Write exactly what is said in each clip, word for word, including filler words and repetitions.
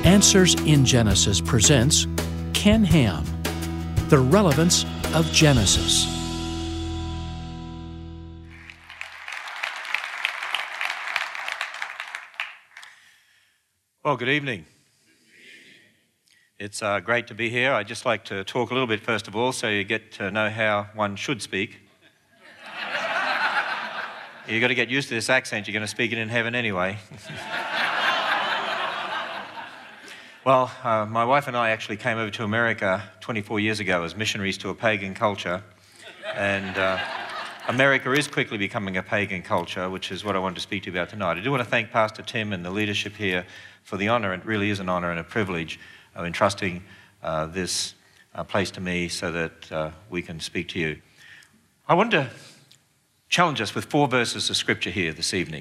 Answers in Genesis presents Ken Ham, The Relevance of Genesis. Well, good evening. It's uh, great to be here. I'd just like to talk a little bit first of all so you get to know how one should speak. You've got to get used to this accent. You're going to speak it in heaven anyway. Well, uh, my wife and I actually came over to America twenty-four years ago as missionaries to a pagan culture. And uh, America is quickly becoming a pagan culture, which is what I wanted to speak to you about tonight. I do want to thank Pastor Tim and the leadership here for the honour. It really is an honour and a privilege of entrusting uh, this uh, place to me so that uh, we can speak to you. I want to challenge us with four verses of Scripture here this evening.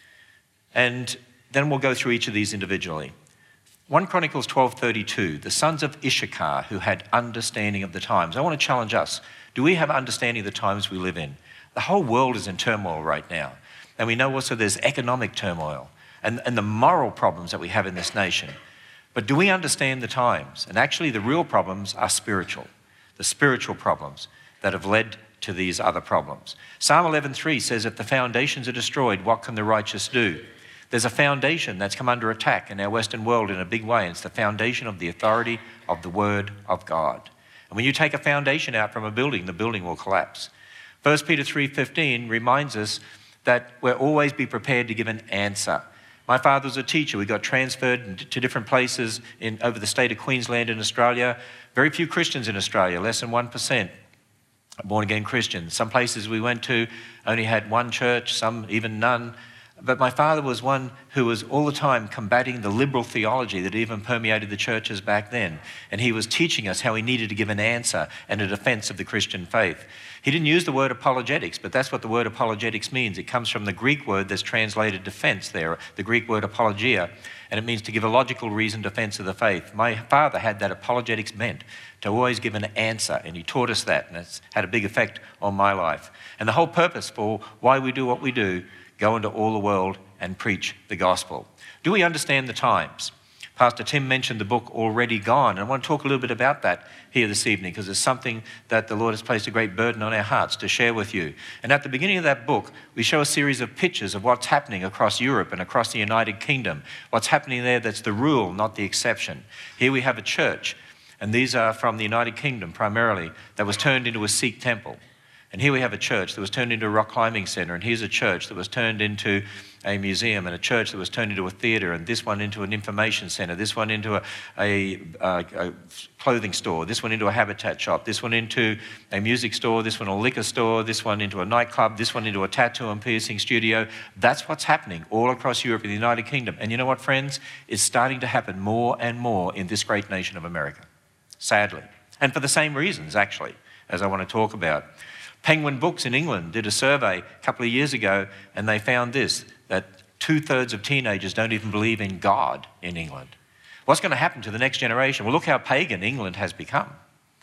And then we'll go through each of these individually. First Chronicles twelve thirty-two, the sons of Issachar who had understanding of the times. I want to challenge us. Do we have understanding of the times we live in? The whole world is in turmoil right now. And we know also there's economic turmoil and, and the moral problems that we have in this nation. But do we understand the times? And actually the real problems are spiritual. The spiritual problems that have led to these other problems. Psalm eleven three says, if the foundations are destroyed, what can the righteous do? There's a foundation that's come under attack in our Western world in a big way. And it's the foundation of the authority of the Word of God. And when you take a foundation out from a building, the building will collapse. First Peter three fifteen reminds us that we'll always be prepared to give an answer. My father was a teacher. We got transferred to different places in over the state of Queensland in Australia. Very few Christians in Australia, less than one percent. Born-again Christians. Some places we went to only had one church, some even none. But my father was one who was all the time combating the liberal theology that even permeated the churches back then. And he was teaching us how we needed to give an answer and a defense of the Christian faith. He didn't use the word apologetics, but that's what the word apologetics means. It comes from the Greek word that's translated defense there, the Greek word apologia, and it means to give a logical reason defense of the faith. My father had that apologetics meant, to always give an answer, and he taught us that, and it's had a big effect on my life. And the whole purpose for why we do what we do, go into all the world and preach the gospel. Do we understand the times? Pastor Tim mentioned the book Already Gone, and I want to talk a little bit about that here this evening because it's something that the Lord has placed a great burden on our hearts to share with you. And at the beginning of that book, we show a series of pictures of what's happening across Europe and across the United Kingdom. What's happening there that's the rule, not the exception. Here we have a church, and these are from the United Kingdom primarily, that was turned into a Sikh temple. And here we have a church that was turned into a rock climbing center, and here's a church that was turned into a museum, and a church that was turned into a theater, and this one into an information center, this one into a, a, a, a clothing store, this one into a habitat shop, this one into a music store, this one a liquor store, this one into a nightclub, this one into a tattoo and piercing studio. That's what's happening all across Europe and the United Kingdom. And you know what, friends? It's starting to happen more and more in this great nation of America, sadly. And for the same reasons, actually, as I want to talk about. Penguin Books in England did a survey a couple of years ago, and they found this, that two-thirds of teenagers don't even believe in God in England. What's going to happen to the next generation? Well, look how pagan England has become.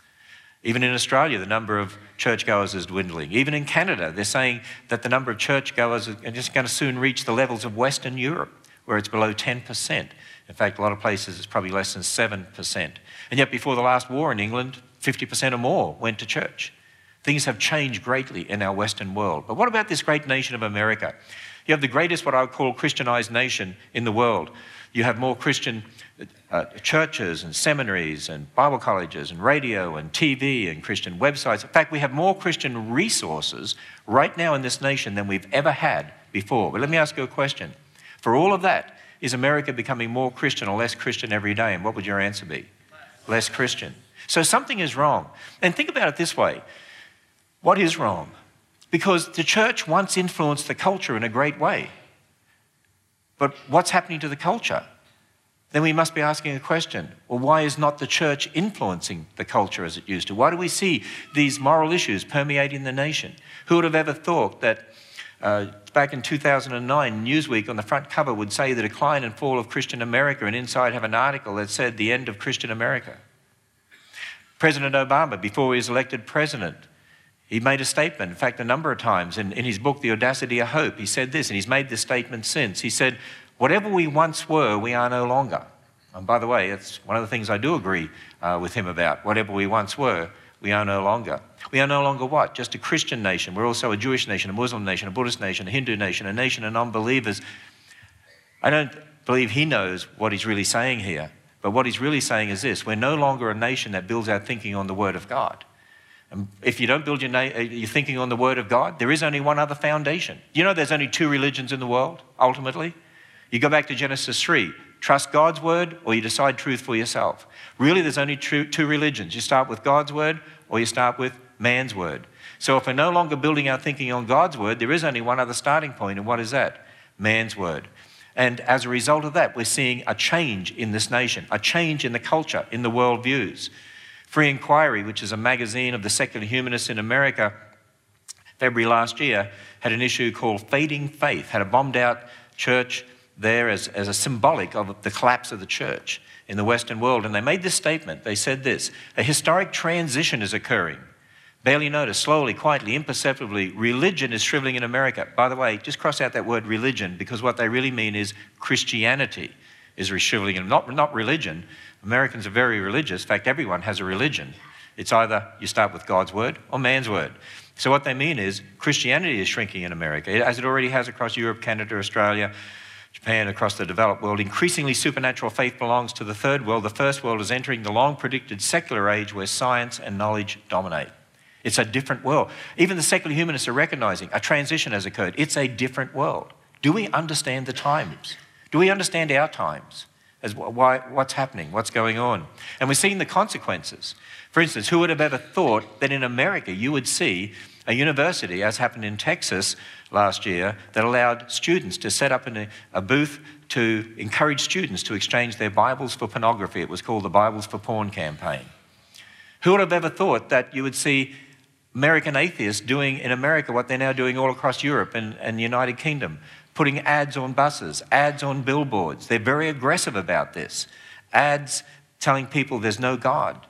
Even in Australia, the number of churchgoers is dwindling. Even in Canada, they're saying that the number of churchgoers are just going to soon reach the levels of Western Europe, where it's below ten percent. In fact, a lot of places it's probably less than seven percent. And yet before the last war in England, fifty percent or more went to church. Things have changed greatly in our Western world. But what about this great nation of America? You have the greatest, what I would call, Christianized nation in the world. You have more Christian uh, churches and seminaries and Bible colleges and radio and T V and Christian websites. In fact, we have more Christian resources right now in this nation than we've ever had before. But let me ask you a question. For all of that, is America becoming more Christian or less Christian every day? And what would your answer be? Less Christian. So something is wrong. And think about it this way. What is wrong? Because the church once influenced the culture in a great way. But what's happening to the culture? Then we must be asking a question. Well, why is not the church influencing the culture as it used to? Why do we see these moral issues permeating the nation? Who would have ever thought that uh, back in two thousand nine, Newsweek on the front cover would say the decline and fall of Christian America, and inside have an article that said the end of Christian America. President Obama, before he was elected president, he made a statement, in fact, a number of times. In, in his book, The Audacity of Hope, he said this, and he's made this statement since. He said, whatever we once were, we are no longer. And by the way, it's one of the things I do agree uh, with him about. Whatever we once were, we are no longer. We are no longer what? Just a Christian nation. We're also a Jewish nation, a Muslim nation, a Buddhist nation, a Hindu nation, a nation of non-believers. I don't believe he knows what he's really saying here. But what he's really saying is this: we're no longer a nation that builds our thinking on the Word of God. And if you don't build your, na- your thinking on the Word of God, there is only one other foundation. You know there's only two religions in the world, ultimately? You go back to Genesis three. Trust God's Word or you decide truth for yourself. Really, there's only two, two religions. You start with God's Word or you start with man's Word. So if we're no longer building our thinking on God's Word, there is only one other starting point, and what is that? Man's Word. And as a result of that, we're seeing a change in this nation, a change in the culture, in the worldviews. Free Inquiry, which is a magazine of the secular humanists in America, February last year, had an issue called Fading Faith, had a bombed out church there as, as a symbolic of the collapse of the church in the Western world. And they made this statement. They said this: a historic transition is occurring. Barely noticed, slowly, quietly, imperceptibly, religion is shriveling in America. By the way, just cross out that word religion, because what they really mean is Christianity is shriveling in, not, not religion. Americans are very religious. In fact, everyone has a religion. It's either you start with God's Word or man's Word. So what they mean is Christianity is shrinking in America, as it already has across Europe, Canada, Australia, Japan, across the developed world. Increasingly, supernatural faith belongs to the third world. The first world is entering the long-predicted secular age where science and knowledge dominate. It's a different world. Even the secular humanists are recognizing a transition has occurred. It's a different world. Do we understand the times? Do we understand our times? As why, what's happening? What's going on? And we're seeing the consequences. For instance, who would have ever thought that in America you would see a university, as happened in Texas last year, that allowed students to set up in a, a booth to encourage students to exchange their Bibles for pornography. It was called the Bibles for Porn campaign. Who would have ever thought that you would see American atheists doing in America what they're now doing all across Europe and, and the United Kingdom, putting ads on buses, ads on billboards. They're very aggressive about this. Ads telling people there's no God.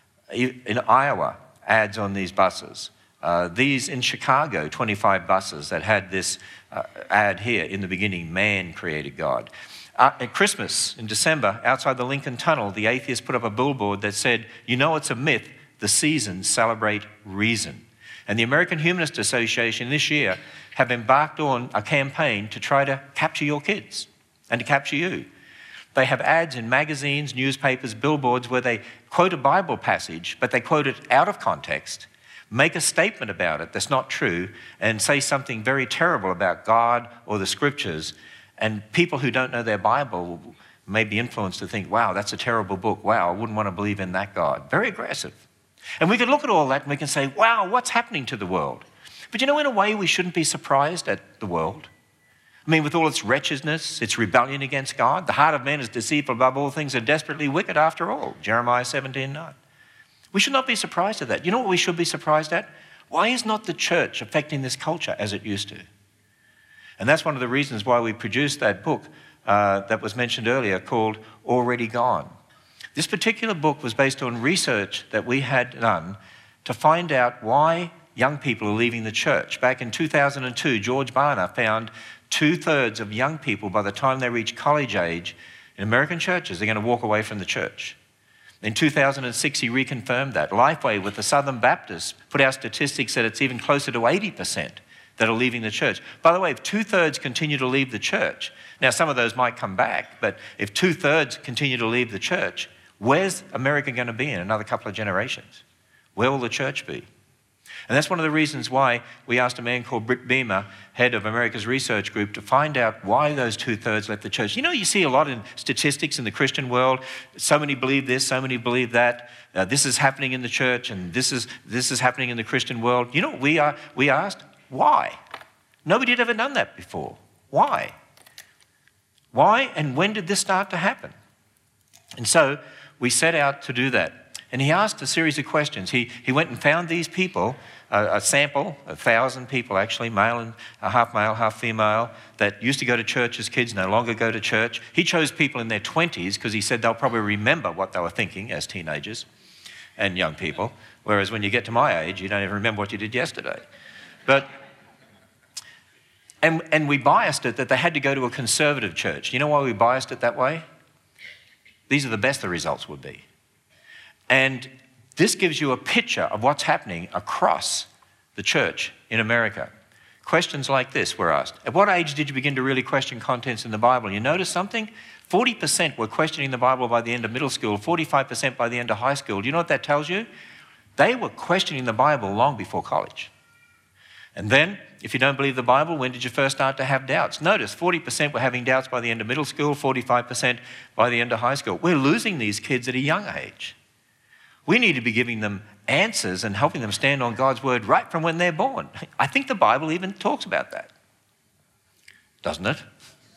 In Iowa, ads on these buses. Uh, these in Chicago, twenty-five buses that had this uh, ad here in the beginning: man created God. Uh, at Christmas in December, outside the Lincoln Tunnel, the atheists put up a billboard that said, you know it's a myth, the seasons celebrate reason. And the American Humanist Association this year have embarked on a campaign to try to capture your kids and to capture you. They have ads in magazines, newspapers, billboards where they quote a Bible passage, but they quote it out of context, make a statement about it that's not true, and say something very terrible about God or the scriptures. And people who don't know their Bible may be influenced to think, wow, that's a terrible book. Wow, I wouldn't want to believe in that God. Very aggressive. And we can look at all that and we can say, wow, what's happening to the world? But you know, in a way, we shouldn't be surprised at the world. I mean, with all its wretchedness, its rebellion against God, the heart of man is deceitful above all things and desperately wicked after all. Jeremiah seventeen nine. We should not be surprised at that. You know what we should be surprised at? Why is not the church affecting this culture as it used to? And that's one of the reasons why we produced that book uh, that was mentioned earlier called Already Gone. This particular book was based on research that we had done to find out why young people are leaving the church. Back in two thousand two, George Barna found two-thirds of young people, by the time they reach college age in American churches, they're going to walk away from the church. In two thousand six, he reconfirmed that. Lifeway with the Southern Baptists put out statistics that it's even closer to eighty percent that are leaving the church. By the way, if two-thirds continue to leave the church, now some of those might come back, but if two-thirds continue to leave the church, where's America going to be in another couple of generations? Where will the church be? And that's one of the reasons why we asked a man called Britt Beamer, head of America's research group, to find out why those two-thirds left the church. You know, you see a lot in statistics in the Christian world. So many believe this, so many believe that. Uh, this is happening in the church, and this is this is happening in the Christian world. You know what we are? We asked, why? Nobody had ever done that before. Why? Why and when did this start to happen? And so we set out to do that. And he asked a series of questions. He, he went and found these people, a, a sample, a thousand people actually, male and uh, half male, half female, that used to go to church as kids, no longer go to church. He chose people in their twenties because he said they'll probably remember what they were thinking as teenagers and young people, whereas when you get to my age, you don't even remember what you did yesterday. But, and, and we biased it that they had to go to a conservative church. You know why we biased it that way? these are the best the results would be. And this gives you a picture of what's happening across the church in America. Questions like this were asked. At what age did you begin to really question contents in the Bible? You notice something? forty percent were questioning the Bible by the end of middle school, forty-five percent by the end of high school. Do you know what that tells you? They were questioning the Bible long before college. And then, if you don't believe the Bible, when did you first start to have doubts? Notice forty percent were having doubts by the end of middle school, forty-five percent by the end of high school. We're losing these kids at a young age. We need to be giving them answers and helping them stand on God's word right from when they're born. I think the Bible even talks about that, doesn't it?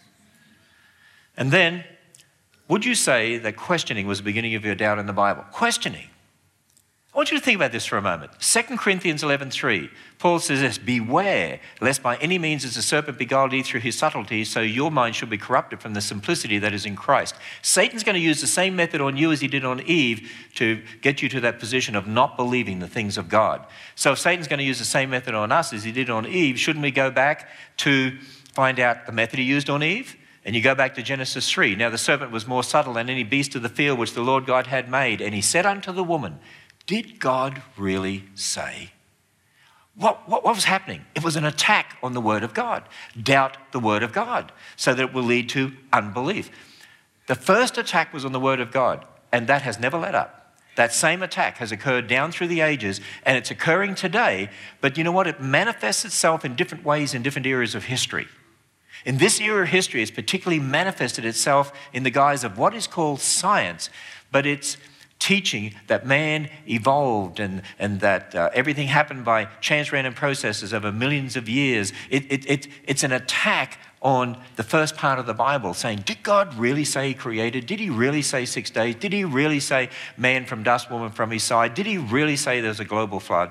And then, would you say that questioning was the beginning of your doubt in the Bible? Questioning. I want you to think about this for a moment. Second Corinthians eleven three, Paul says this, beware, lest by any means as the serpent beguiled Eve through his subtlety, so your mind should be corrupted from the simplicity that is in Christ. Satan's going to use the same method on you as he did on Eve to get you to that position of not believing the things of God. So if Satan's going to use the same method on us as he did on Eve, shouldn't we go back to find out the method he used on Eve? And you go back to Genesis three. Now the serpent was more subtle than any beast of the field which the Lord God had made. And he said unto the woman, did God really say? What, what, what was happening? It was an attack on the word of God. Doubt the word of God so that it will lead to unbelief. The first attack was on the word of God, and that has never let up. That same attack has occurred down through the ages, and it's occurring today. But you know what? It manifests itself in different ways in different eras of history. In this era of history, it's particularly manifested itself in the guise of what is called science, but it's teaching that man evolved and, and that uh, everything happened by chance random processes over millions of years. It, it, it, it's an attack on the first part of the Bible, saying, did God really say he created? Did he really say six days? Did he really say man from dust, woman from his side? Did he really say there's a global flood?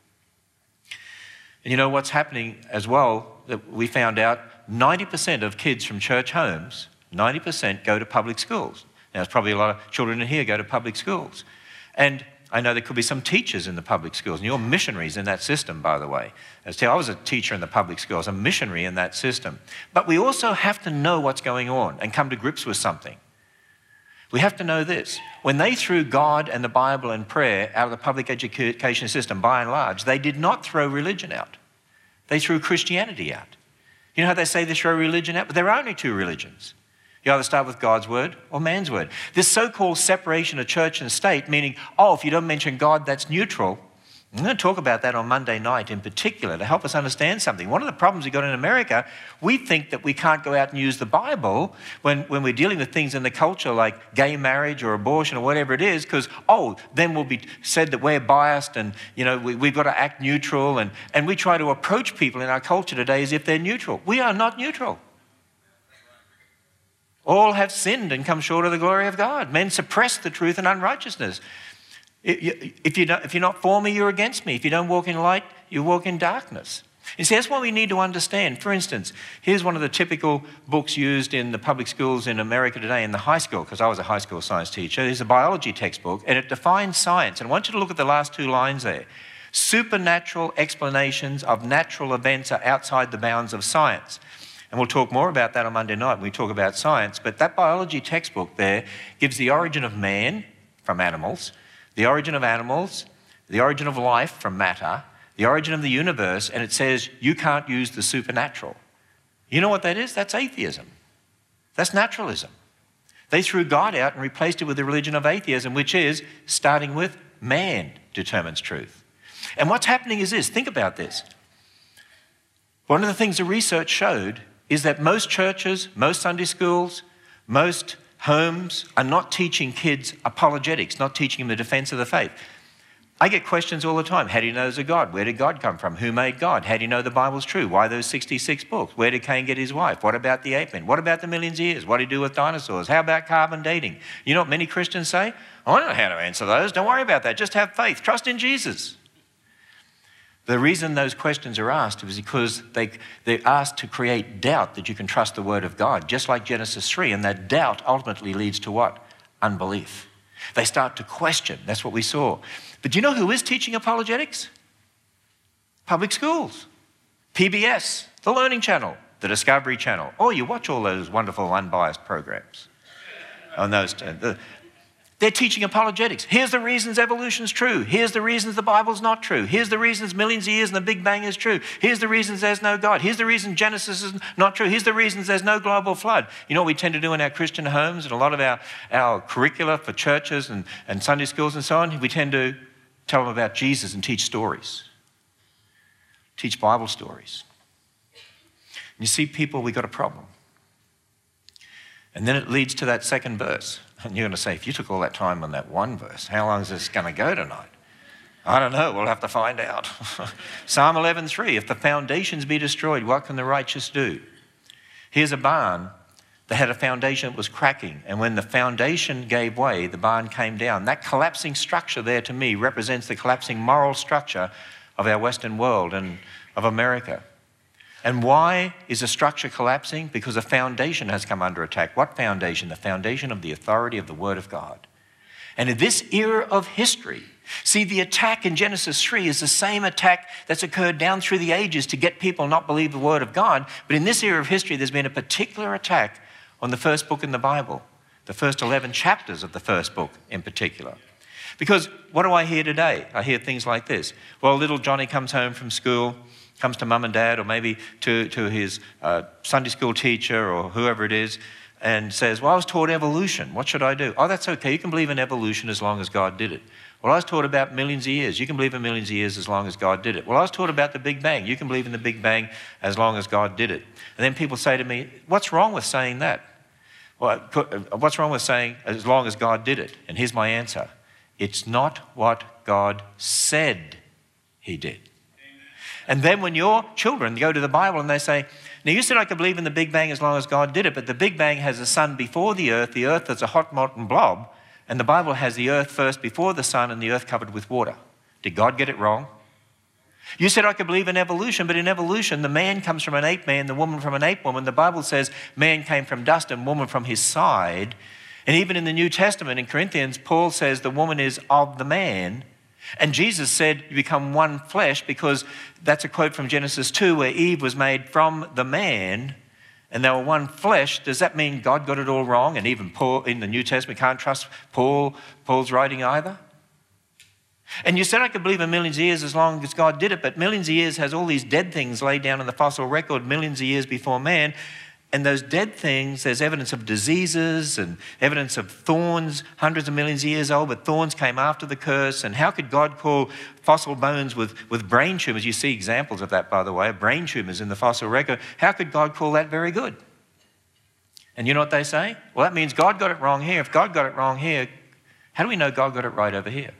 And you know what's happening as well, that we found out, ninety percent of kids from church homes, ninety percent go to public schools. Now, there's probably a lot of children in here go to public schools. And I know there could be some teachers in the public schools, and you're missionaries in that system, by the way. As I was a teacher in the public schools, a missionary in that system. But we also have to know what's going on and come to grips with something. We have to know this. When they threw God and the Bible and prayer out of the public education system, by and large, they did not throw religion out. They threw Christianity out. You know how they say they throw religion out? But there are only two religions. You either start with God's word or man's word. This so-called separation of church and state, meaning, oh, if you don't mention God, that's neutral. I'm going to talk about that on Monday night in particular to help us understand something. One of the problems we got in America, we think that we can't go out and use the Bible when, when we're dealing with things in the culture like gay marriage or abortion or whatever it is, because, oh, then we'll be said that we're biased and, you know, we, we've got to act neutral. And, and we try to approach people in our culture today as if they're neutral. We are not neutral. All have sinned and come short of the glory of God. Men suppress the truth in unrighteousness. If, you don't, if you're not for me, you're against me. If you don't walk in light, you walk in darkness. You see, that's what we need to understand. For instance, here's one of the typical books used in the public schools in America today, in the high school, because I was a high school science teacher. It's a biology textbook, and it defines science. And I want you to look at the last two lines there. Supernatural explanations of natural events are outside the bounds of science. And we'll talk more about that on Monday night when we talk about science. But that biology textbook there gives the origin of man from animals, the origin of animals, the origin of life from matter, the origin of the universe, and it says you can't use the supernatural. You know what that is? That's atheism. That's naturalism. They threw God out and replaced it with the religion of atheism, which is starting with man determines truth. And what's happening is this. Think about this. One of the things the research showed is that most churches, most Sunday schools, most homes are not teaching kids apologetics, not teaching them the defense of the faith. I get questions all the time. How do you know there's a God? Where did God come from? Who made God? How do you know the Bible's true? Why those sixty-six books? Where did Cain get his wife? What about the ape men? What about the millions of years? What do you do with dinosaurs? How about carbon dating? You know what many Christians say? I don't know how to answer those. Don't worry about that. Just have faith. Trust in Jesus. The reason those questions are asked is because they, they're asked to create doubt that you can trust the word of God, just like Genesis three, and that doubt ultimately leads to what? Unbelief. They start to question. That's what we saw. But do you know who is teaching apologetics? Public schools. P B S, the Learning Channel, the Discovery Channel. Oh, you watch all those wonderful unbiased programs. On those, uh, they're teaching apologetics. Here's the reasons evolution's true. Here's the reasons the Bible's not true. Here's the reasons millions of years and the Big Bang is true. Here's the reasons there's no God. Here's the reason Genesis is not true. Here's the reasons there's no global flood. You know what we tend to do in our Christian homes and a lot of our, our curricula for churches and, and Sunday schools and so on? We tend to tell them about Jesus and teach stories. Teach Bible stories. And you see, people, we got a problem. And then it leads to that second verse. And you're going to say, if you took all that time on that one verse, how long is this going to go tonight? I don't know. We'll have to find out. Psalm eleven three, if the foundations be destroyed, what can the righteous do? Here's a barn that had a foundation that was cracking. And when the foundation gave way, the barn came down. That collapsing structure there to me represents the collapsing moral structure of our Western world and of America. And why is a structure collapsing? Because a foundation has come under attack. What foundation? The foundation of the authority of the Word of God. And in this era of history, see, the attack in Genesis three is the same attack that's occurred down through the ages to get people not believe the Word of God. But in this era of history, there's been a particular attack on the first book in the Bible, the first eleven chapters of the first book in particular. Because what do I hear today? I hear things like this. Well, little Johnny comes home from school, comes to mum and dad, or maybe to, to his uh, Sunday school teacher or whoever it is, and says, well, I was taught evolution. What should I do? Oh, that's okay. You can believe in evolution as long as God did it. Well, I was taught about millions of years. You can believe in millions of years as long as God did it. Well, I was taught about the Big Bang. You can believe in the Big Bang as long as God did it. And then people say to me, what's wrong with saying that? Well, what's wrong with saying as long as God did it? And here's my answer. It's not what God said he did. And then when your children go to the Bible and they say, now you said I could believe in the Big Bang as long as God did it, but the Big Bang has a sun before the earth, the earth is a hot molten blob, and the Bible has the earth first before the sun and the earth covered with water. Did God get it wrong? You said I could believe in evolution, but in evolution, the man comes from an ape man, the woman from an ape woman. The Bible says man came from dust and woman from his side. And even in the New Testament, in Corinthians, Paul says the woman is of the man. And Jesus said, you become one flesh, because that's a quote from Genesis two, where Eve was made from the man, and they were one flesh. Does that mean God got it all wrong? And even Paul in the New Testament can't trust Paul, Paul's writing either? And you said I could believe in millions of years as long as God did it, but millions of years has all these dead things laid down in the fossil record millions of years before man. And those dead things, there's evidence of diseases and evidence of thorns, hundreds of millions of years old, but thorns came after the curse. And how could God call fossil bones with, with brain tumors? You see examples of that, by the way, brain tumors in the fossil record. How could God call that very good? And you know what they say? Well, that means God got it wrong here. If God got it wrong here, how do we know God got it right over here?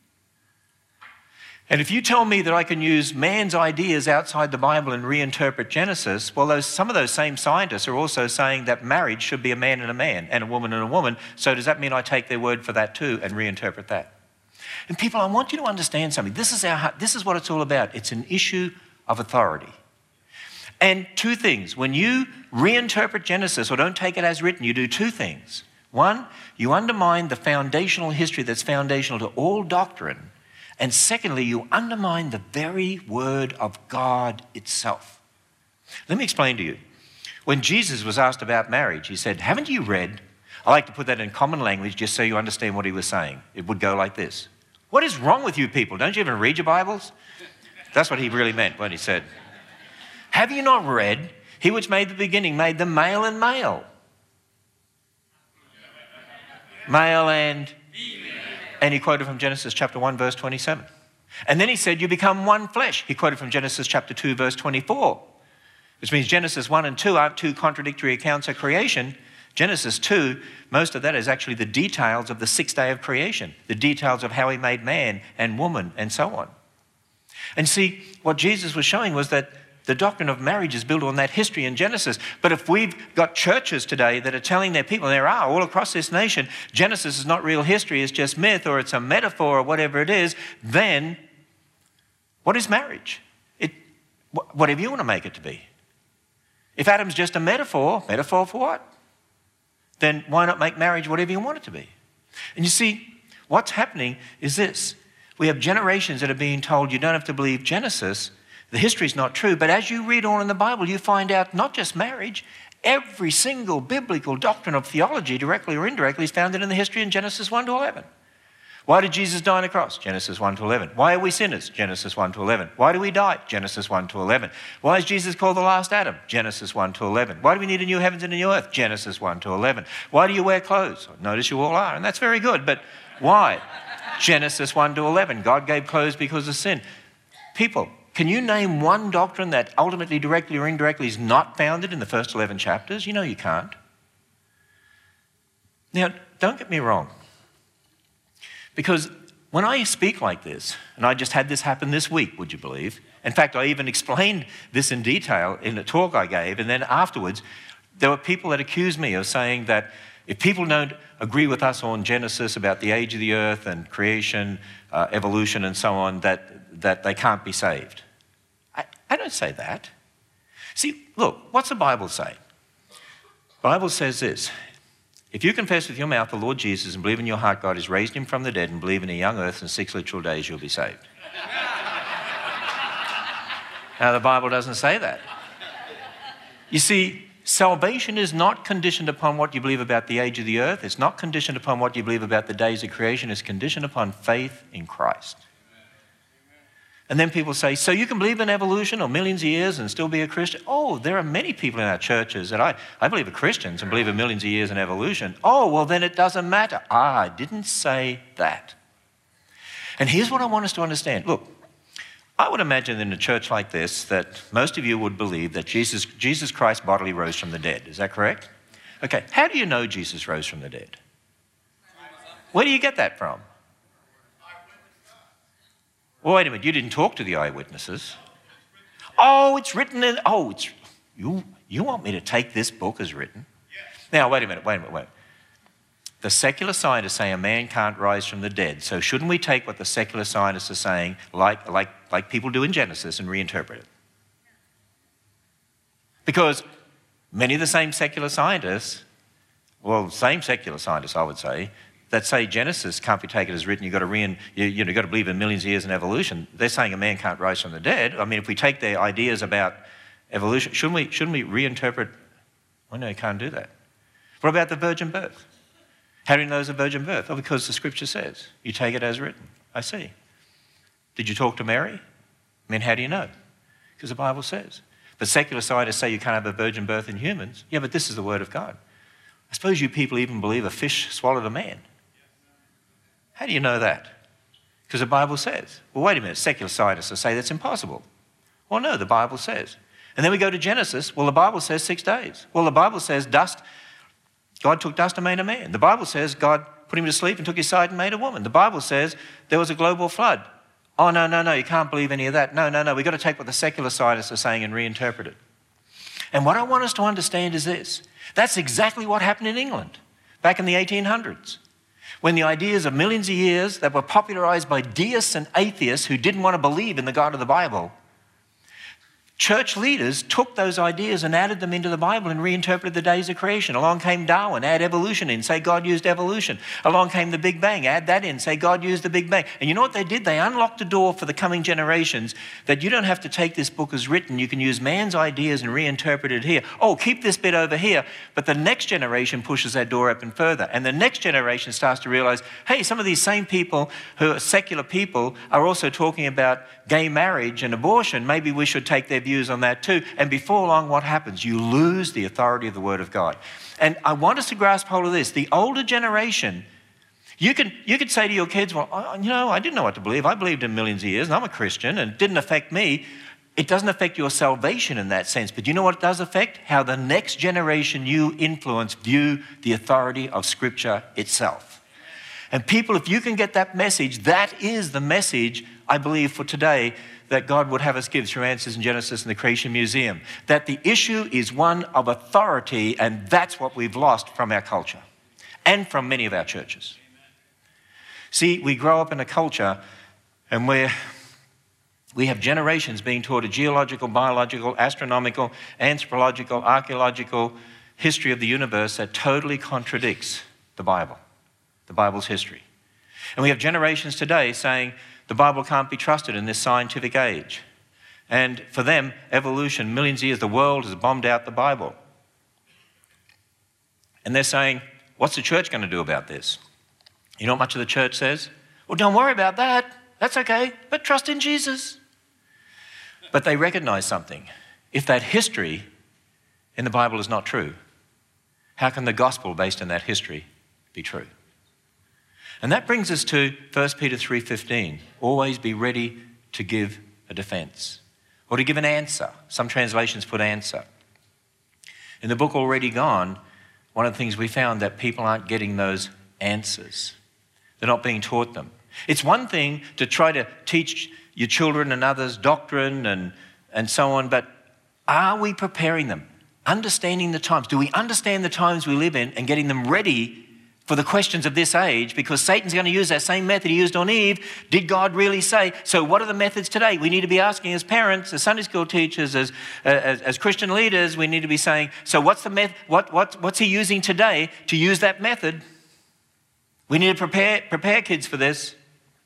And if you tell me that I can use man's ideas outside the Bible and reinterpret Genesis, well, those, some of those same scientists are also saying that marriage should be a man and a man and a woman and a woman. So does that mean I take their word for that too and reinterpret that? And people, I want you to understand something. This is, our, this is what it's all about. It's an issue of authority. And two things. When you reinterpret Genesis or don't take it as written, you do two things. One, you undermine the foundational history that's foundational to all doctrine. And secondly, you undermine the very word of God itself. Let me explain to you. When Jesus was asked about marriage, he said, haven't you read? I like to put that in common language just so you understand what he was saying. It would go like this. What is wrong with you people? Don't you even read your Bibles? That's what he really meant when he said, have you not read? He which made the beginning made them male and male. Male and And he quoted from Genesis chapter one, verse twenty-seven. And then he said, you become one flesh. He quoted from Genesis chapter two, verse twenty-four, which means Genesis one and two aren't two contradictory accounts of creation. Genesis two, most of that is actually the details of the sixth day of creation, the details of how he made man and woman and so on. And see, what Jesus was showing was that the doctrine of marriage is built on that history in Genesis. But if we've got churches today that are telling their people, and there are all across this nation, Genesis is not real history, it's just myth, or it's a metaphor, or whatever it is, then what is marriage? It, whatever you want to make it to be. If Adam's just a metaphor, metaphor for what? Then why not make marriage whatever you want it to be? And you see, what's happening is this. We have generations that are being told you don't have to believe Genesis. The history is not true, but as you read on in the Bible, you find out not just marriage, Every single biblical doctrine of theology, directly or indirectly, is founded in the history in Genesis one to eleven. Why did Jesus die on the cross? Genesis one to eleven. Why are we sinners? Genesis one to eleven. Why do we die? Genesis one to eleven. Why is Jesus called the last Adam? Genesis one to eleven. Why do we need a new heavens and a new earth? Genesis one to eleven. Why do you wear clothes? Notice you all are, and that's very good, but why? Genesis one to eleven. God gave clothes because of sin. People, can you name one doctrine that ultimately, directly or indirectly, is not founded in the first eleven chapters? You know you can't. Now, don't get me wrong. Because when I speak like this, and I just had this happen this week, would you believe? In fact, I even explained this in detail in a talk I gave, and then afterwards, there were people that accused me of saying that if people don't agree with us on Genesis about the age of the earth and creation, uh, evolution and so on, that, that they can't be saved. I, I don't say that. See, look, what's the Bible say? The Bible says this: if you confess with your mouth the Lord Jesus and believe in your heart God has raised him from the dead and believe in a young earth in six literal days, you'll be saved. Now, the Bible doesn't say that. You see, salvation is not conditioned upon what you believe about the age of the earth. It's not conditioned upon what you believe about the days of creation. It's conditioned upon faith in Christ. And then people say, so you can believe in evolution or millions of years and still be a Christian? Oh, there are many people in our churches that I, I believe are Christians and believe in millions of years in evolution. Oh, well, then it doesn't matter. Ah, I didn't say that. And here's what I want us to understand. Look, I would imagine in a church like this that most of you would believe that Jesus, Jesus Christ bodily rose from the dead. Is that correct? Okay, how do you know Jesus rose from the dead? Where do you get that from? Well, wait a minute, you didn't talk to the eyewitnesses. Oh, it's written in, oh, it's, you, you want me to take this book as written? Now, wait a minute, wait a minute, wait. The secular scientists say a man can't rise from the dead, so shouldn't we take what the secular scientists are saying, like, like, like people do in Genesis, and reinterpret it? Because many of the same secular scientists, well, same secular scientists, I would say, that say Genesis can't be taken as written, you've got to, re you, you know, you've got to believe in millions of years in evolution. They're saying a man can't rise from the dead. I mean, if we take their ideas about evolution, shouldn't we, shouldn't we reinterpret? Well, no, you can't do that. What about the virgin birth? How do you know there's a virgin birth? Oh, because the scripture says. You take it as written. I see. Did you talk to Mary? I mean, how do you know? Because the Bible says. But secular scientists say you can't have a virgin birth in humans. Yeah, but this is the word of God. I suppose you people even believe a fish swallowed a man. How do you know that? Because the Bible says. Well, wait a minute, secular scientists will say that's impossible. Well, no, the Bible says. And then we go to Genesis. Well, the Bible says six days. Well, the Bible says dust, God took dust and made a man. The Bible says God put him to sleep and took his side and made a woman. The Bible says there was a global flood. Oh, no, no, no, you can't believe any of that. No, no, no, we've got to take what the secular scientists are saying and reinterpret it. And what I want us to understand is this. That's exactly what happened in England back in the eighteen hundreds. When the ideas of millions of years that were popularized by deists and atheists who didn't want to believe in the God of the Bible, church leaders took those ideas and added them into the Bible and reinterpreted the days of creation. Along came Darwin, add evolution in, say God used evolution. Along came the Big Bang, add that in, say God used the Big Bang. And you know what they did? They unlocked the door for the coming generations that you don't have to take this book as written. You can use man's ideas and reinterpret it here. Oh, keep this bit over here. But the next generation pushes that door open further. And the next generation starts to realize, hey, some of these same people who are secular people are also talking about gay marriage and abortion. Maybe we should take their views on that too. And before long, what happens? You lose the authority of the Word of God. And I want us to grasp hold of this. The older generation, you can, you could say to your kids, well, I, you know, I didn't know what to believe. I believed in millions of years and I'm a Christian and it didn't affect me. It doesn't affect your salvation in that sense. But you know what it does affect? How the next generation you influence view the authority of Scripture itself. And people, if you can get that message, that is the message, I believe, for today that God would have us give through Answers in Genesis and the Creation Museum. That the issue is one of authority, and that's what we've lost from our culture and from many of our churches. See, we grow up in a culture and we're, we have generations being taught a geological, biological, astronomical, anthropological, archaeological history of the universe that totally contradicts the Bible, the Bible's history. And we have generations today saying, the Bible can't be trusted in this scientific age. And for them, evolution, millions of years, the world has bombed out the Bible. And they're saying, what's the church going to do about this? You know what much of the church says? Well, don't worry about that. That's okay, but trust in Jesus. But they recognize something. If that history in the Bible is not true, how can the gospel based on that history be true? And that brings us to First Peter three fifteen. Always be ready to give a defense or to give an answer. Some translations put answer. In the book Already Gone, one of the things we found that people aren't getting those answers. They're not being taught them. It's one thing to try to teach your children and others doctrine and, and so on, but are we preparing them? Understanding the times. Do we understand the times we live in and getting them ready for the questions of this age? Because Satan's going to use that same method he used on Eve. Did God really say? So what are the methods today? We need to be asking as parents, as Sunday school teachers, as, as, as Christian leaders, we need to be saying, so what's the method? What, what, what's he using today to use that method? We need to prepare, prepare kids for this.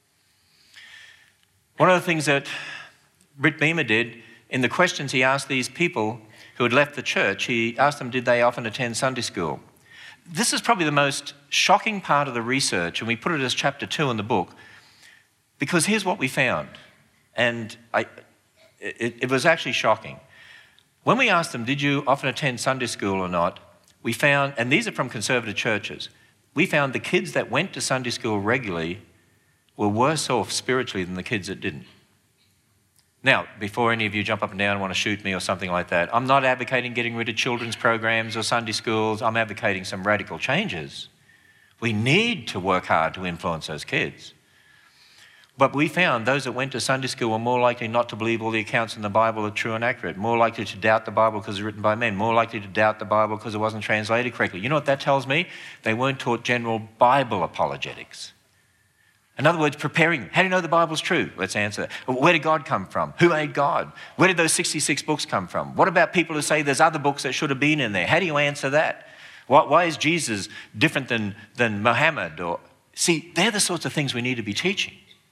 One of the things that Britt Beamer did, in the questions he asked these people who had left the church, he asked them, did they often attend Sunday school? This is probably the most shocking part of the research, and we put it as chapter two in the book, because here's what we found. And I, it, it was actually shocking. When we asked them, did you often attend Sunday school or not, we found, and these are from conservative churches, we found the kids that went to Sunday school regularly were worse off spiritually than the kids that didn't. Now, before any of you jump up and down and want to shoot me or something like that, I'm not advocating getting rid of children's programs or Sunday schools. I'm advocating some radical changes. We need to work hard to influence those kids. But we found those that went to Sunday school were more likely not to believe all the accounts in the Bible are true and accurate, more likely to doubt the Bible because it's written by men, more likely to doubt the Bible because it wasn't translated correctly. You know what that tells me? They weren't taught general Bible apologetics. In other words, preparing them. How do you know the Bible's true? Let's answer that. Where did God come from? Who made God? Where did those sixty-six books come from? What about people who say there's other books that should have been in there? How do you answer that? Why, why is Jesus different than, than Muhammad? Or, see, they're the sorts of things we need to be teaching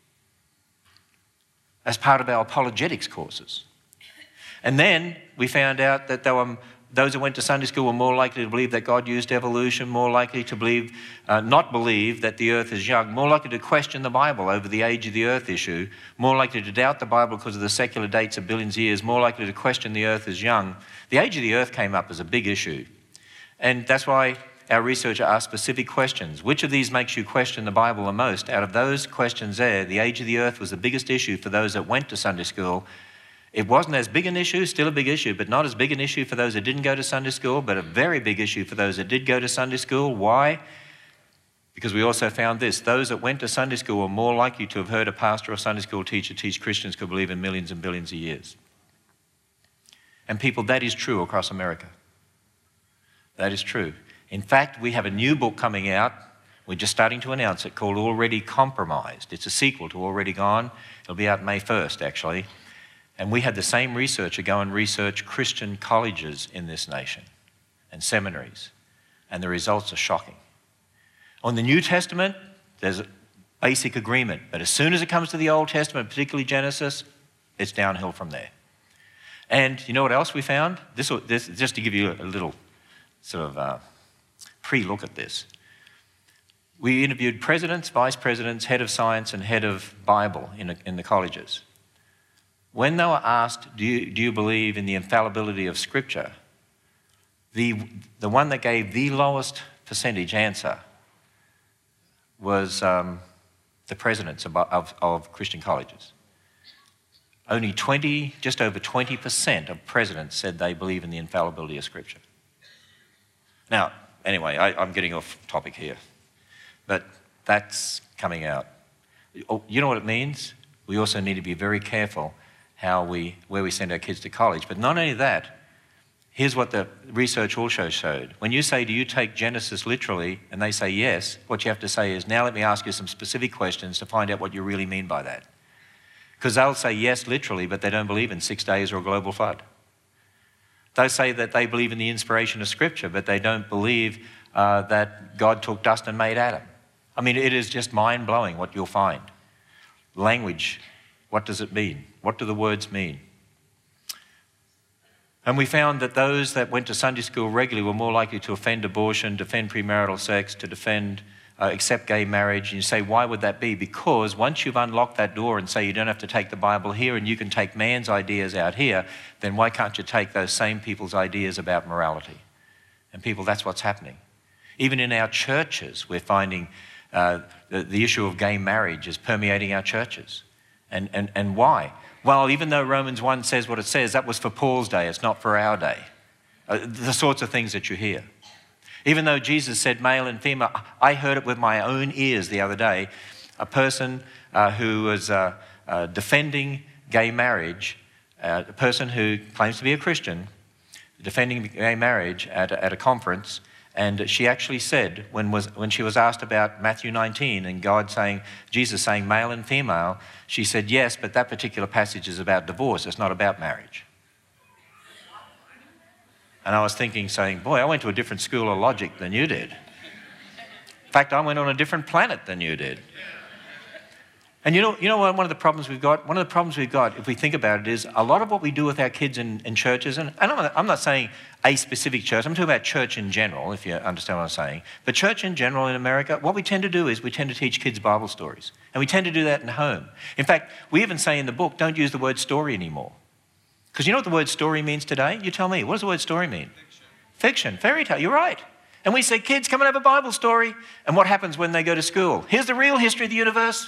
as part of our apologetics courses. And then we found out that there were those who went to Sunday school were more likely to believe that God used evolution, more likely to believe, uh, not believe that the earth is young, more likely to question the Bible over the age of the earth issue, more likely to doubt the Bible because of the secular dates of billions of years, more likely to question the earth is young. The age of the earth came up as a big issue. And that's why our researcher asked specific questions. Which of these makes you question the Bible the most? Out of those questions there, the age of the earth was the biggest issue for those that went to Sunday school. It wasn't as big an issue, still a big issue, but not as big an issue for those that didn't go to Sunday school, but a very big issue for those that did go to Sunday school. Why? Because we also found this. Those that went to Sunday school were more likely to have heard a pastor or Sunday school teacher teach Christians could believe in millions and billions of years. And people, that is true across America. That is true. In fact, we have a new book coming out. We're just starting to announce it, called Already Compromised. It's a sequel to Already Gone. It'll be out May first, actually. And we had the same researcher go and research Christian colleges in this nation and seminaries. And the results are shocking. On the New Testament, there's a basic agreement. But as soon as it comes to the Old Testament, particularly Genesis, it's downhill from there. And you know what else we found? This, this just to give you a little sort of uh, pre-look at this. We interviewed presidents, vice presidents, head of science, and head of Bible in, a, in the colleges. When they were asked, do you, do you believe in the infallibility of Scripture, the, the one that gave the lowest percentage answer was um, the presidents of, of, of Christian colleges. Only twenty, just over twenty percent of presidents said they believe in the infallibility of Scripture. Now, anyway, I, I'm getting off topic here, but that's coming out. You know what it means? We also need to be very careful how we, where we send our kids to college. But not only that, here's what the research also showed. When you say, do you take Genesis literally, and they say yes, what you have to say is, now let me ask you some specific questions to find out what you really mean by that. Because they'll say yes literally, but they don't believe in six days or a global flood. They'll say that they believe in the inspiration of Scripture, but they don't believe uh, that God took dust and made Adam. I mean, it is just mind-blowing what you'll find. Language, what does it mean? What do the words mean? And we found that those that went to Sunday school regularly were more likely to defend abortion, defend premarital sex, to defend, uh, accept gay marriage. And you say, why would that be? Because once you've unlocked that door and say you don't have to take the Bible here and you can take man's ideas out here, then why can't you take those same people's ideas about morality? And people, that's what's happening. Even in our churches, we're finding uh, the, the issue of gay marriage is permeating our churches. And, and, and why? Well, even though Romans one says what it says, that was for Paul's day, it's not for our day. Uh, the sorts of things that you hear. Even though Jesus said male and female, I heard it with my own ears the other day, a person uh, who was uh, uh, defending gay marriage, uh, a person who claims to be a Christian, defending gay marriage at, at a conference, and she actually said, when, was, when she was asked about Matthew nineteen and God saying, Jesus saying male and female, she said, yes, but that particular passage is about divorce. It's not about marriage. And I was thinking, saying, boy, I went to a different school of logic than you did. In fact, I went on a different planet than you did. And you know, you know what one of the problems we've got? One of the problems we've got, if we think about it, is a lot of what we do with our kids in, in churches, and, and I'm, not, I'm not saying a specific church, I'm talking about church in general, if you understand what I'm saying. But church in general in America, what we tend to do is we tend to teach kids Bible stories. And we tend to do that in home. In fact, we even say in the book, don't use the word story anymore. Because you know what the word story means today? You tell me, what does the word story mean? Fiction. Fiction, fairy tale, you're right. And we say, kids, come and have a Bible story. And what happens when they go to school? Here's the real history of the universe.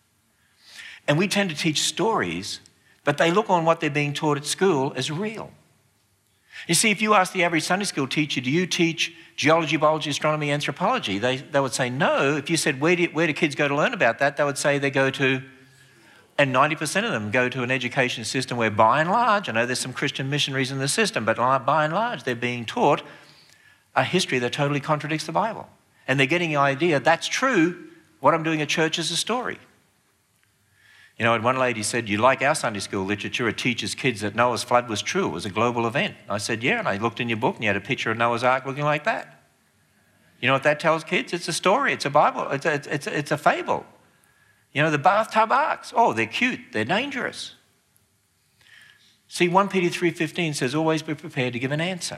And we tend to teach stories, but they look on what they're being taught at school as real. You see, if you ask the average Sunday school teacher, do you teach geology, biology, astronomy, anthropology? They, they would say no. If you said, where do, where do kids go to learn about that? They would say they go to, and ninety percent of them go to an education system where by and large, I know there's some Christian missionaries in the system, but by and large, they're being taught a history that totally contradicts the Bible. And they're getting the idea, that's true, what I'm doing at church is a story. You know, and one lady said, you like our Sunday school literature, it teaches kids that Noah's flood was true, it was a global event. I said, yeah, and I looked in your book and you had a picture of Noah's Ark looking like that. You know what that tells kids? It's a story, it's a Bible, it's a, it's a, it's a fable. You know, the bathtub arks, oh, they're cute, they're dangerous. See, First Peter three fifteen says, always be prepared to give an answer.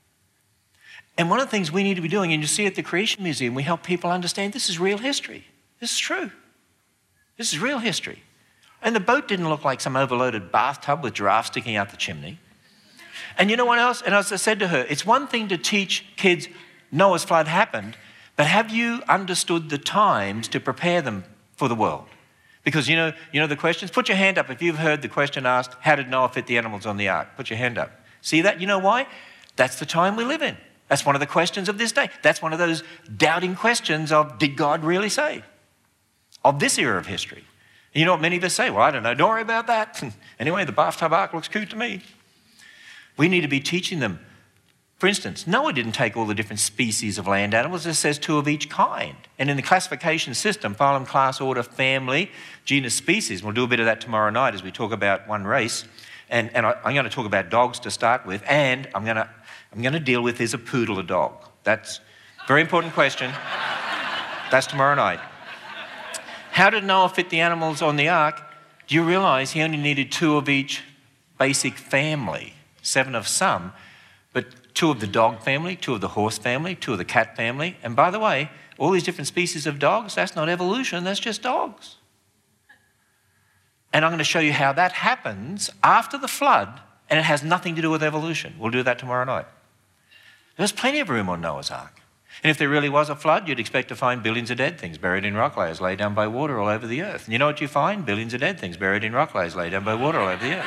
And one of the things we need to be doing, and you see at the Creation Museum, we help people understand this is real history. This is true. This is real history. And the boat didn't look like some overloaded bathtub with giraffes sticking out the chimney. And you know what else? And as I said to her, it's one thing to teach kids Noah's flood happened, but have you understood the times to prepare them for the world? Because you know, you know the questions? Put your hand up if you've heard the question asked, how did Noah fit the animals on the ark? Put your hand up. See that? You know why? That's the time we live in. That's one of the questions of this day. That's one of those doubting questions of, did God really say? Of this era of history. You know what many of us say? Well, I don't know. Don't worry about that. Anyway, the bathtub ark looks cute to me. We need to be teaching them. For instance, Noah didn't take all the different species of land animals. It says two of each kind. And in the classification system, phylum, class, order, family, genus, species, we'll do a bit of that tomorrow night as we talk about one race. And, and I, I'm going to talk about dogs to start with. And I'm going to, I'm going to deal with, is a poodle a dog? That's a very important question. That's tomorrow night. How did Noah fit the animals on the ark? Do you realize he only needed two of each basic family, seven of some, but two of the dog family, two of the horse family, two of the cat family. And by the way, all these different species of dogs, that's not evolution, that's just dogs. And I'm going to show you how that happens after the flood, and it has nothing to do with evolution. We'll do that tomorrow night. There's plenty of room on Noah's Ark. And if there really was a flood, you'd expect to find billions of dead things buried in rock layers laid down by water all over the earth. And you know what you find? Billions of dead things buried in rock layers laid down by water all over the earth.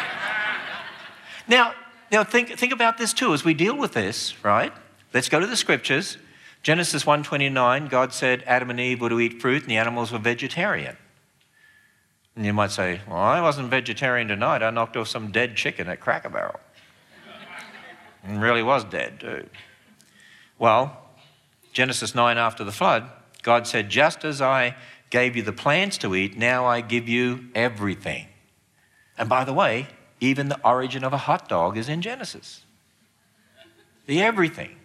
Now, now think, think about this too as we deal with this, right? Let's go to the scriptures. Genesis one twenty-nine, God said Adam and Eve were to eat fruit and the animals were vegetarian. And you might say, well, I wasn't vegetarian tonight. I knocked off some dead chicken at Cracker Barrel. And really was dead too. Well, Genesis nine, after the flood, God said, just as I gave you the plants to eat, now I give you everything. And by the way, even the origin of a hot dog is in Genesis. The everything.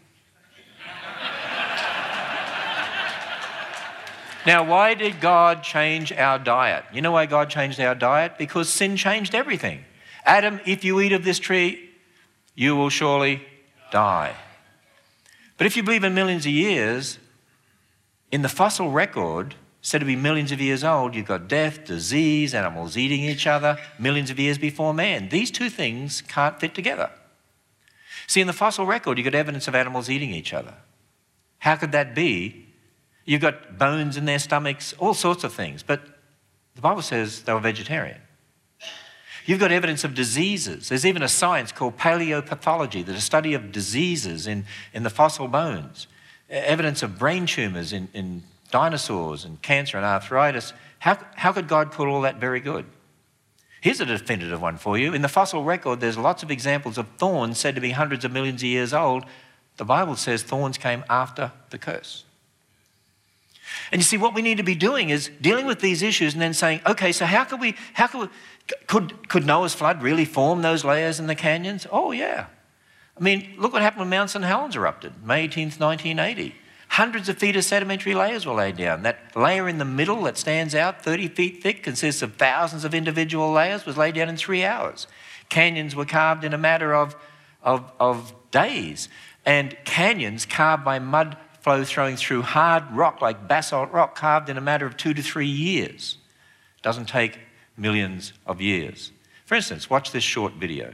Now, why did God change our diet? You know why God changed our diet? Because sin changed everything. Adam, if you eat of this tree, you will surely die. But if you believe in millions of years, in the fossil record, said to be millions of years old, you've got death, disease, animals eating each other, millions of years before man. These two things can't fit together. See, in the fossil record, you've got evidence of animals eating each other. How could that be? You've got bones in their stomachs, all sorts of things, but the Bible says they were vegetarian. You've got evidence of diseases. There's even a science called paleopathology, the study of diseases in, in the fossil bones. Evidence of brain tumours in, in dinosaurs and cancer and arthritis. How, how could God call all that very good? Here's a definitive one for you. In the fossil record, there's lots of examples of thorns said to be hundreds of millions of years old. The Bible says thorns came after the curse. And you see, what we need to be doing is dealing with these issues and then saying, okay, so how could we, how could we, could, could Noah's flood really form those layers in the canyons? Oh, yeah. I mean, look what happened when Mount Saint Helens erupted, May eighteenth, nineteen eighty. Hundreds of feet of sedimentary layers were laid down. That layer in the middle that stands out, thirty feet thick, consists of thousands of individual layers, was laid down in three hours. Canyons were carved in a matter of, of, of days. And canyons carved by mud flow throwing through hard rock, like basalt rock, carved in a matter of two to three years. Doesn't take millions of years. For instance, watch this short video.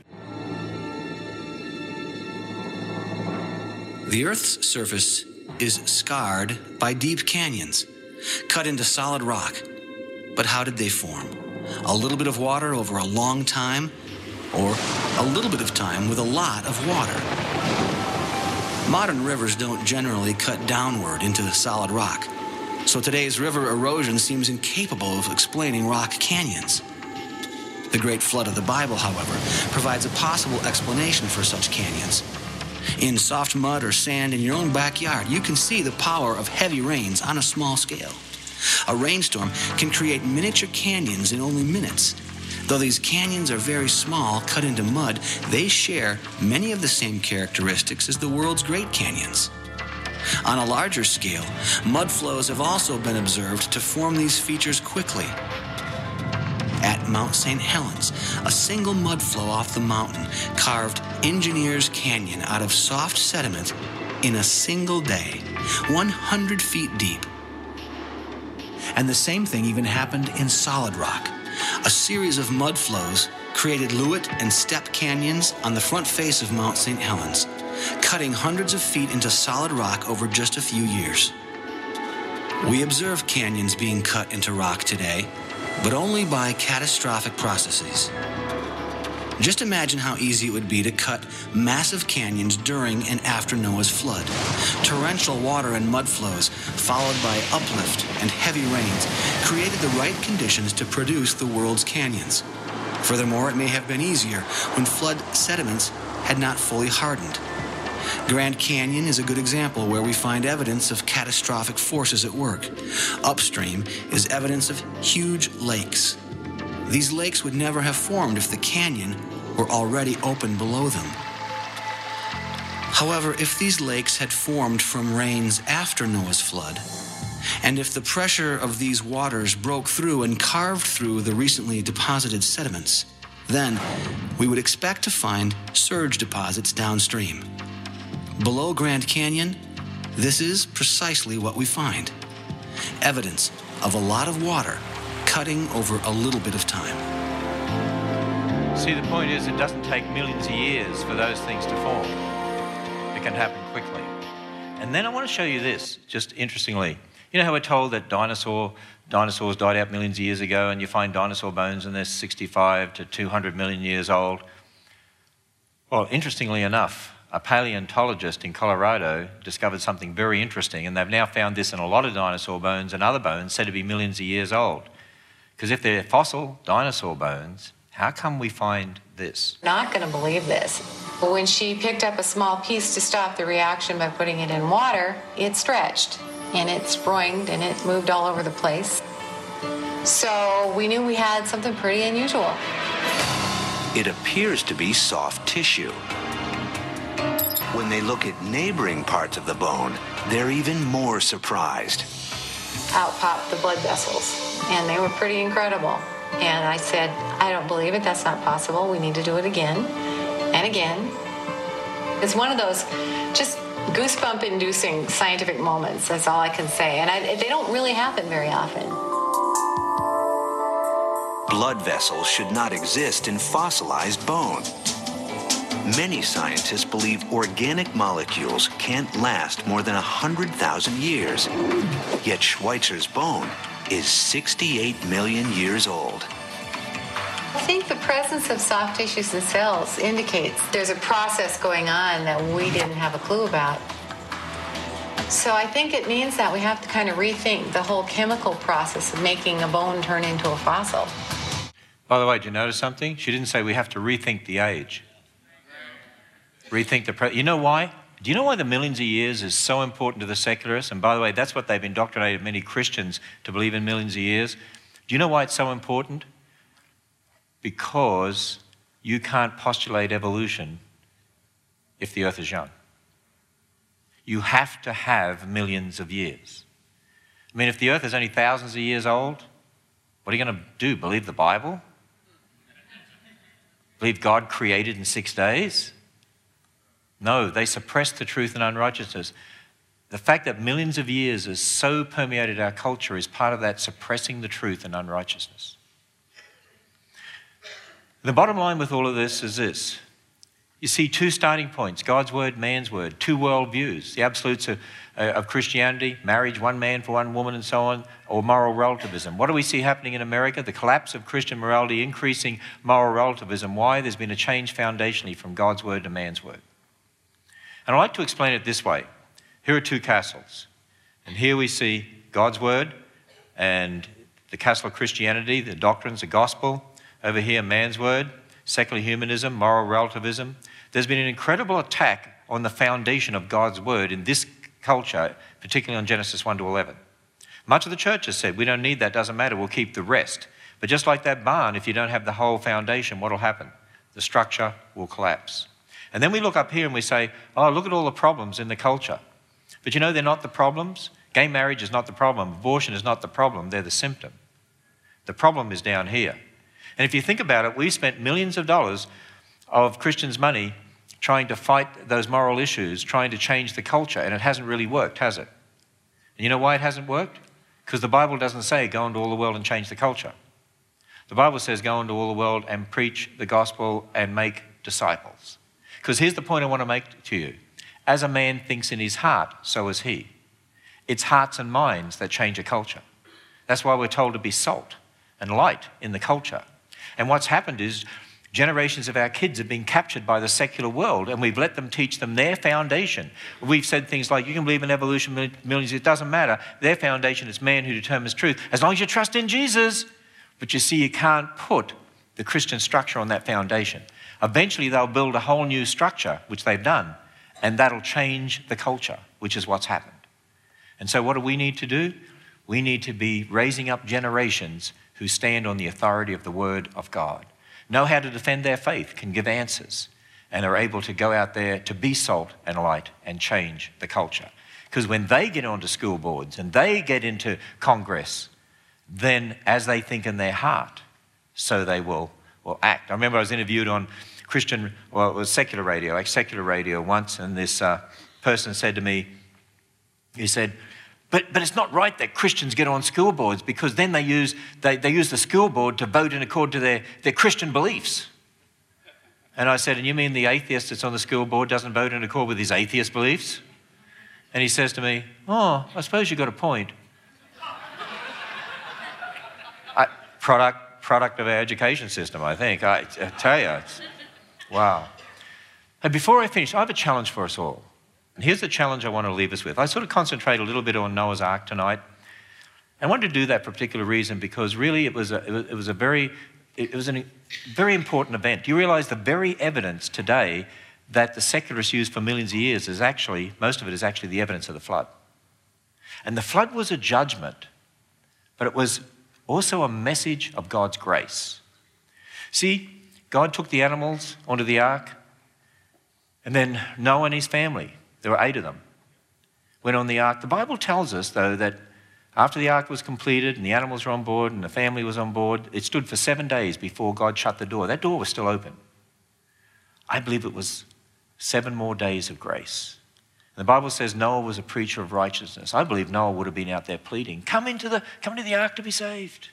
The Earth's surface is scarred by deep canyons, cut into solid rock. But how did they form? A little bit of water over a long time, or a little bit of time with a lot of water? Modern rivers don't generally cut downward into the solid rock, so today's river erosion seems incapable of explaining rock canyons. The Great Flood of the Bible, however, provides a possible explanation for such canyons. In soft mud or sand in your own backyard, you can see the power of heavy rains on a small scale. A rainstorm can create miniature canyons in only minutes. Though these canyons are very small, cut into mud, they share many of the same characteristics as the world's Great Canyons. On a larger scale, mud flows have also been observed to form these features quickly. At Mount Saint Helens, a single mud flow off the mountain carved Engineers Canyon out of soft sediment in a single day, one hundred feet deep. And the same thing even happened in solid rock. A series of mud flows created Lewitt and Step canyons on the front face of Mount Saint Helens, cutting hundreds of feet into solid rock over just a few years. We observe canyons being cut into rock today, but only by catastrophic processes. Just imagine how easy it would be to cut massive canyons during and after Noah's flood. Torrential water and mud flows, followed by uplift and heavy rains, created the right conditions to produce the world's canyons. Furthermore, it may have been easier when flood sediments had not fully hardened. Grand Canyon is a good example where we find evidence of catastrophic forces at work. Upstream is evidence of huge lakes. These lakes would never have formed if the canyon were already open below them. However, if these lakes had formed from rains after Noah's flood, and if the pressure of these waters broke through and carved through the recently deposited sediments, then we would expect to find surge deposits downstream. Below Grand Canyon, this is precisely what we find. Evidence of a lot of water cutting over a little bit of time. See, the point is it doesn't take millions of years for those things to form. It can happen quickly. And then I want to show you this, just interestingly. You know how we're told that dinosaur, dinosaurs died out millions of years ago, and you find dinosaur bones and they're sixty-five to two hundred million years old? Well, interestingly enough, a paleontologist in Colorado discovered something very interesting, and they've now found this in a lot of dinosaur bones and other bones said to be millions of years old. Because if they're fossil dinosaur bones, how come we find this? Not going to believe this. But when she picked up a small piece to stop the reaction by putting it in water, it stretched and it sproinged and it moved all over the place. So we knew we had something pretty unusual. It appears to be soft tissue. When they look at neighboring parts of the bone, they're even more surprised. Out popped the blood vessels, and they were pretty incredible. And I said, I don't believe it, that's not possible. We need to do it again and again It's one of those just goosebump-inducing scientific moments. That's all I can say. And I, they don't really happen very often. Blood vessels should not exist in fossilized bone. Many scientists believe organic molecules can't last more than one hundred thousand years. Yet Schweitzer's bone is sixty-eight million years old. I think the presence of soft tissues and cells indicates there's a process going on that we didn't have a clue about. So I think it means that we have to kind of rethink the whole chemical process of making a bone turn into a fossil. By the way, did you notice something? She didn't say we have to rethink the age. Rethink the... Pre- you know why? Do you know why the millions of years is so important to the secularists? And by the way, that's what they've indoctrinated many Christians to believe in millions of years. Do you know why it's so important? Because you can't postulate evolution if the earth is young. You have to have millions of years. I mean, if the earth is only thousands of years old, what are you going to do? Believe the Bible? Believe God created in six days? No, they suppress the truth and unrighteousness. The fact that millions of years has so permeated our culture is part of that suppressing the truth and unrighteousness. The bottom line with all of this is this. You see two starting points, God's word, man's word, two worldviews, the absolutes of, uh, of Christianity, marriage, one man for one woman and so on, or moral relativism. What do we see happening in America? The collapse of Christian morality, increasing moral relativism. Why? There's been a change foundationally from God's word to man's word. And I like to explain it this way. Here are two castles. And here we see God's word and the castle of Christianity, the doctrines, the gospel. Over here, man's word, secular humanism, moral relativism. There's been an incredible attack on the foundation of God's word in this culture, particularly on Genesis one to eleven. Much of the church has said, we don't need that, doesn't matter, we'll keep the rest. But just like that barn, if you don't have the whole foundation, what will happen? The structure will collapse. And then we look up here and we say, oh, look at all the problems in the culture. But you know, they're not the problems. Gay marriage is not the problem. Abortion is not the problem. They're the symptom. The problem is down here. And if you think about it, we spent millions of dollars of Christians' money trying to fight those moral issues, trying to change the culture, and it hasn't really worked, has it? And you know why it hasn't worked? Because the Bible doesn't say go into all the world and change the culture. The Bible says go into all the world and preach the gospel and make disciples. Because here's the point I want to make to you. As a man thinks in his heart, so is he. It's hearts and minds that change a culture. That's why we're told to be salt and light in the culture. And what's happened is generations of our kids have been captured by the secular world, and we've let them teach them their foundation. We've said things like, you can believe in evolution, millions, it doesn't matter. Their foundation is man who determines truth, as long as you trust in Jesus. But you see, you can't put the Christian structure on that foundation. Eventually, they'll build a whole new structure, which they've done, and that'll change the culture, which is what's happened. And so what do we need to do? We need to be raising up generations who stand on the authority of the Word of God, know how to defend their faith, can give answers, and are able to go out there to be salt and light and change the culture. Because when they get onto school boards and they get into Congress, then as they think in their heart, so they will, will act. I remember I was interviewed on Christian, well, it was secular radio, like secular radio once, and this uh, person said to me, he said, But, but it's not right that Christians get on school boards, because then they use, they, they use the school board to vote in accord to their, their Christian beliefs. And I said, and you mean the atheist that's on the school board doesn't vote in accord with his atheist beliefs? And he says to me, oh, I suppose you've got a point. I, product, product of our education system, I think. I, I tell you, it's, wow. And before I finish, I have a challenge for us all. And here's the challenge I want to leave us with. I sort of concentrate a little bit on Noah's Ark tonight. I wanted to do that for a particular reason, because really it was a, it was a very, it was a very important event. You realize the very evidence today that the secularists used for millions of years is actually, most of it is actually the evidence of the flood. And the flood was a judgment, but it was also a message of God's grace. See, God took the animals onto the ark, and then Noah and his family, there were eight of them, went on the ark. The Bible tells us, though, that after the ark was completed and the animals were on board and the family was on board, it stood for seven days before God shut the door. That door was still open. I believe it was Seven more days of grace. And the Bible says Noah was a preacher of righteousness. I believe Noah would have been out there pleading, come into the, come into the ark to be saved.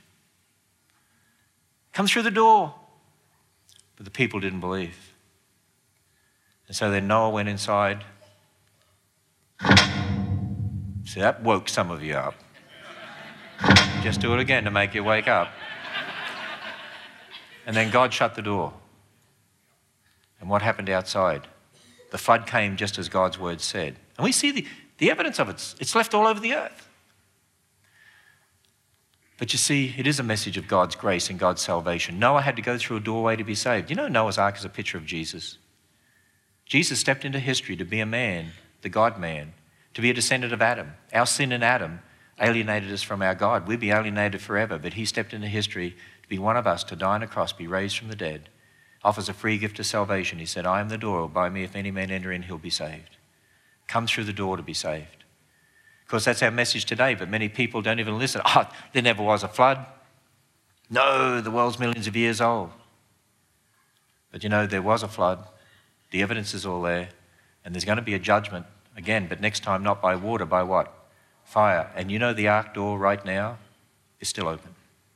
Come through the door. But the people didn't believe. And so then Noah went inside. See, that woke some of you up. Just do it again to make you wake up. And then God shut the door. And what happened outside? The flood came just as God's word said. And we see the, the evidence of it. It's left all over the earth. But you see, it is a message of God's grace and God's salvation. Noah had to go through a doorway to be saved. You know, Noah's Ark is a picture of Jesus. Jesus stepped into history to be a man, the God-man, to be a descendant of Adam. Our sin in Adam alienated us from our God. We'd be alienated forever, but he stepped into history to be one of us, to die on a cross, be raised from the dead, offers a free gift of salvation. He said, I am the door. By me, if any man enter in, he'll be saved. Come through the door to be saved. Of course, that's our message today, but many people don't even listen. Oh, there never was a flood. No, the world's millions of years old. But you know, there was a flood. The evidence is all there. And there's going to be a judgment again, but next time not by water, by what? Fire. And you know the ark door right now is still open.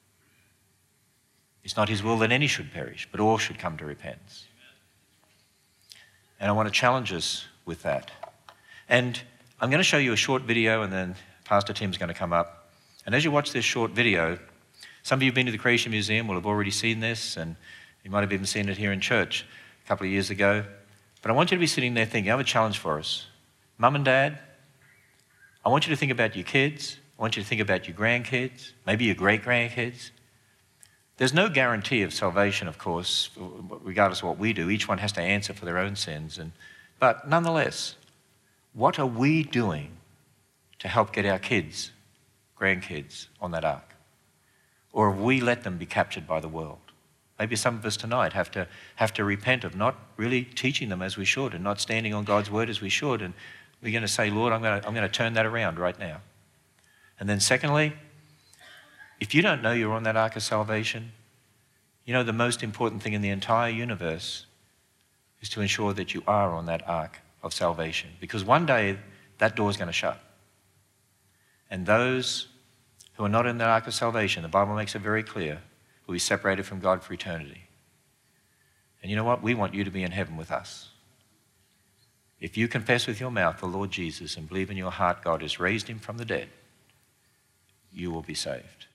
It's not his will that any should perish, but all should come to repentance. And I want to challenge us with that. And I'm going to show you a short video, and then Pastor Tim's going to come up. And as you watch this short video, some of you have been to the Creation Museum will have already seen this, and you might have even seen it here in church a couple of years ago. But I want you to be sitting there thinking, I have a challenge for us. Mum and Dad, I want you to think about your kids. I want you to think about your grandkids, maybe your great-grandkids. There's no guarantee of salvation, of course, regardless of what we do. Each one has to answer for their own sins. And, but nonetheless, what are we doing to help get our kids, grandkids, on that ark? Or have we let them be captured by the world? Maybe some of us tonight have to have to repent of not really teaching them as we should and not standing on God's word as we should. And we're going to say, Lord, I'm going to, I'm going to turn that around right now. And then secondly, if you don't know you're on that ark of salvation, you know the most important thing in the entire universe is to ensure that you are on that ark of salvation. Because one day that door is going to shut. And those who are not in that ark of salvation, the Bible makes it very clear, will be separated from God for eternity. And you know what? We want you to be in heaven with us. If you confess with your mouth the Lord Jesus and believe in your heart God has raised him from the dead, you will be saved.